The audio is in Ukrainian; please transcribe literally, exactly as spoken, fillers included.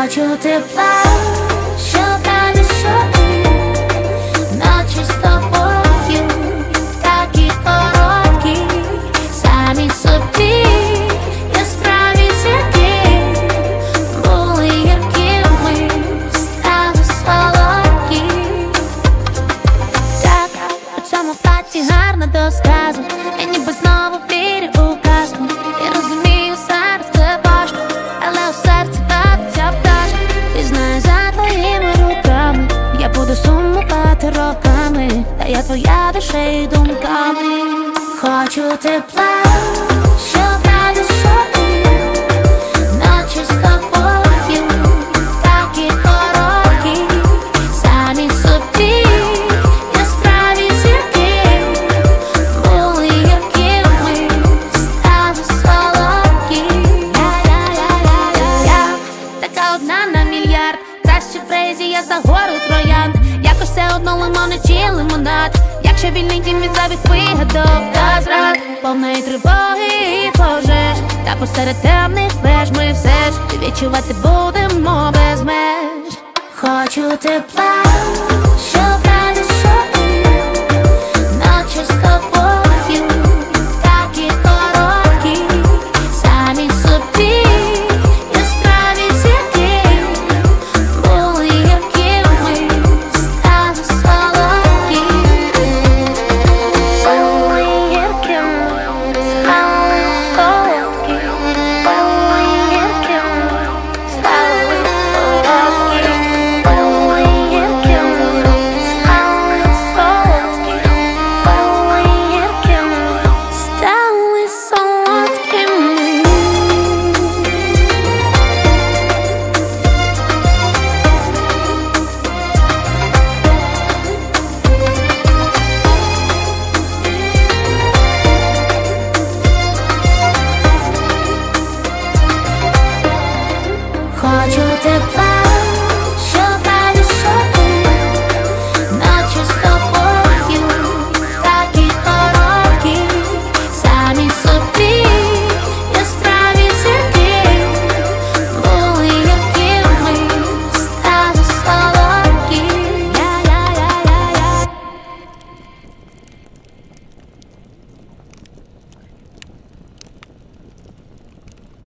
Хочу тепла, щоками щоки, ночі з тобою, такі короткі, самі собі яскраві зірки, були гіркими, стали солодкі. Так, у цьому платі гарно до сказу, я ніби знову вірю у казку. Я розумію, зараз це важко, але у серці бавиться пташка. І знаю, за твоїми руками я буду сумувати роками, та я твоя душею думками. Хочу тепла, щоками щоки, ночі з тобою, такі короткі, самі собі яскраві зірки, були гіркими, стали солодкі. Я така одна на мільярд, краще фрезі, я за гору троянд. Якось все одно лимони чи лимонад, якщо вільний дім від зайвих вигадок та зрад, повної тривоги і пожеж, та посеред темних веж ми все ж відчувати будемо без меж. Хочу тепла,